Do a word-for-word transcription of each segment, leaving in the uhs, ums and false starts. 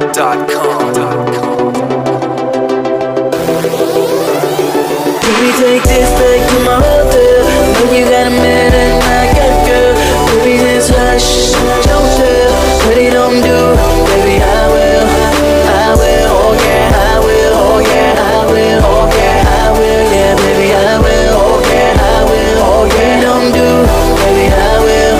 dot com. Can we take this back to my hotel? I know you got a man and I got a girl. Baby, just hush, don't tell. What he don't do, baby, I will. I will, oh yeah, I will, oh yeah, I will, oh yeah, I will, yeah, baby, I will, oh yeah, I will, oh yeah, don't do, baby, I will,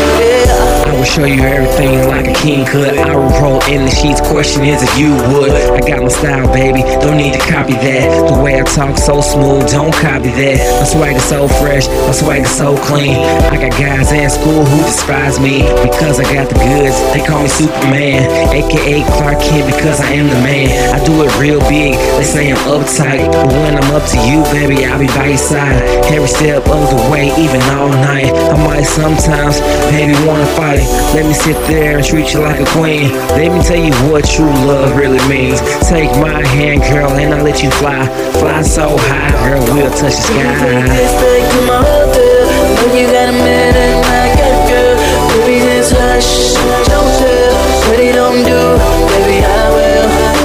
yeah. I will show you everything like a king could. I will roll in the sheets, question is if you would. I got my style, baby, don't need to copy that. The way I talk so smooth, don't copy that. My swag is so fresh, my swag is so clean. I got guys in school who despise me because I got the goods, they call me Superman, aka Clark Kent, because I am the man. I do it real big, they say I'm uptight, but when I'm up to you, baby, I'll be by your side every step of the way, even all night. I might sometimes, baby, wanna fight. Let me sit there and treat you like a queen. Let me tell you what true love really means. Take my hand, girl, and I'll let you fly. Fly so high, girl, we'll touch the sky. Take this back to my hotel. I know you got a man and I got a girl. Baby, just hush, don't tell. What he don't do, baby, I will.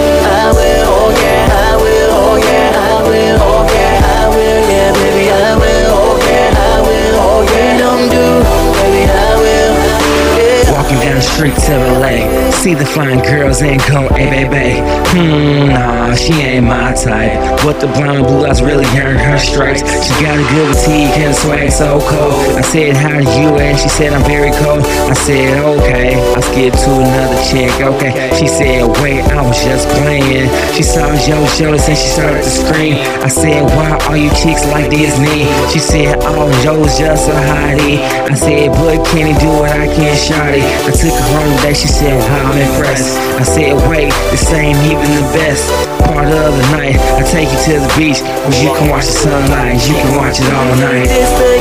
I will, oh yeah, I will, oh yeah, I will, oh yeah, I will, yeah, baby, I will, oh yeah, I will, oh yeah, don't do, baby, I will, yeah. Walking down the street to L A, see the fine girls and go, hey baby, hmm, nah, she ain't my type. But the blonde blue eyes really earned her stripes. She got a good boutique and the swag so cold. I said, how are you? And she said, I'm very cold. I said, okay, I skipped to another chick, okay. She said, wait, I was just playing. She saw JoJo and she started to scream. I said, why are you chicks like Disney? She said, oh, Joe's just a hottie. I said, but can he do what I can, shawty? I took her home today, she said, wow, I'm impressed. I said, wait, this ain't even the best part of the night. I take you to the beach where you can watch the sunrise, you can watch it all night.